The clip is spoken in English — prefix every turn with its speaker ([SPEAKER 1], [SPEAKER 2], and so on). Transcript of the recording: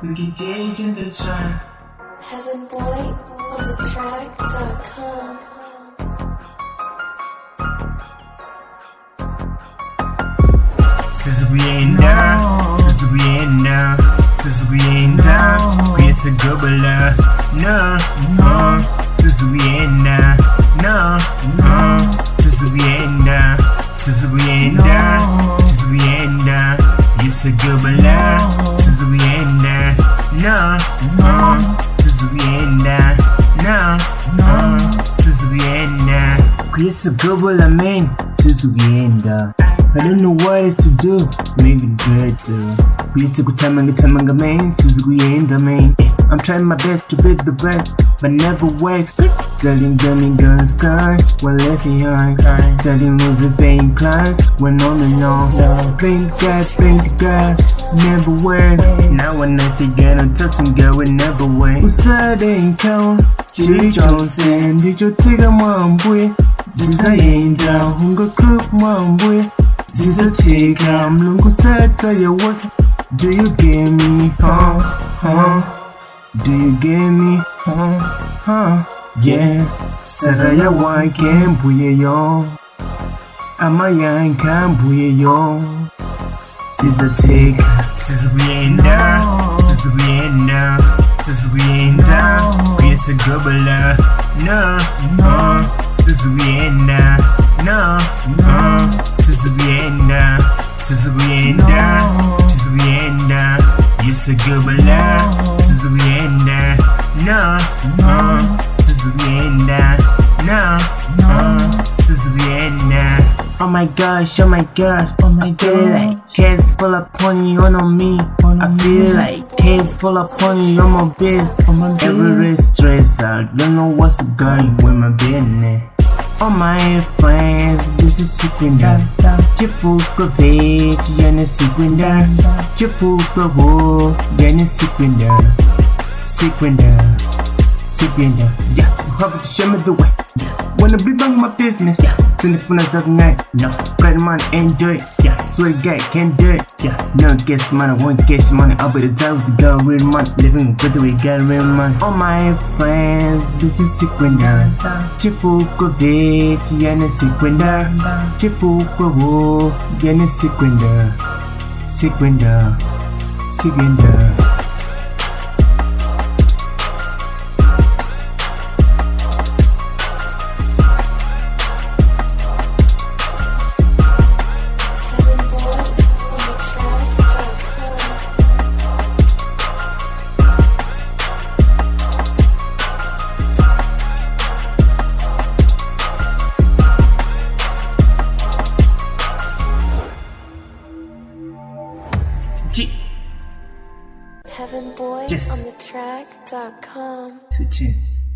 [SPEAKER 1] We can take in the sun.
[SPEAKER 2] Heaven Boy on the track.com.
[SPEAKER 1] Since we ain't down, since we ain't down, since we ain't down, we is a gobbler. No, since we ain't down, no, since we ain't down, since we ain't down, since we ain't down, it's a gobbler. Since we ain't down, no, since we ain't down, no, since we ain't down, we is a gobbler, man. Since we ain't down. I don't know what else to do, maybe better. Please to kutamanga man, since we ain't the main. I'm trying my best to beat the breath, but never works. Studying guns sky, when left behind. Studying music paying class, when on and on. Playing the God, never work. Now when I forget, I'm touching girl, we never wait. Who's that ain't count? Jay Johnson, did you take a mom boy? Since I ain't down, hunger cook mom boy. This a take I'm lungo set your work. Do you get me? Do you get me? Yeah. Saraya wa can buye yo. Amaya can buye yo. This a take. Since we ain't down, since we ain't down, since we ain't down, we is a gobbler. No, since we ain't down, no, since we ain't down, since we ain't down, since we ain't down, it's a gobbler. Since we ain't down, no, since we ain't down, no, since we ain't down. Oh my gosh, oh my gosh, oh my god. I feel like cats full of pony on me. I feel like cats full of pony on my bed. Every stress out, don't know what's going with my business. All my friends, this is Sequinda. Chifuka Veg, Yana Sequinda. Chifuka Wo, Yana Sequinda. Sequinda, yeah, you have to show me the way. Wanna be bang my business, yeah. Send the phone as of night, no. Bright man, enjoy it, yeah. Sweet guy, can't do it, yeah. No guess money, won't guess money. I'll be the time to go real money. Living with we got real money. All my friends, this is Sequinda. Chifuka Veg, Yana Sequinda. Chifuka Wo, Yana Sequinda. Sequinda.
[SPEAKER 2] Heaven Boy
[SPEAKER 1] yes.
[SPEAKER 2] on the track.com.
[SPEAKER 1] 2 Chainz.